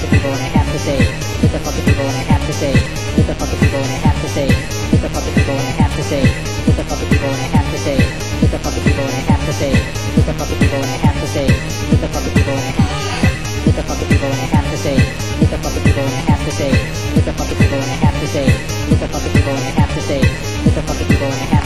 fucking people and I have to say, what the fucking people and I have to say, what the fucking people and I have to say, what the fucking people and I have to say, what the fucking people and I have to say, what the fucking people and I have to say, what the fucking people and I have to say, what the fucking people and I have what the fucking people and I have to say, what the fucking people and I have to say, what the fucking people and I have to say, what the fucking people and I have to say, what the fucking people and I have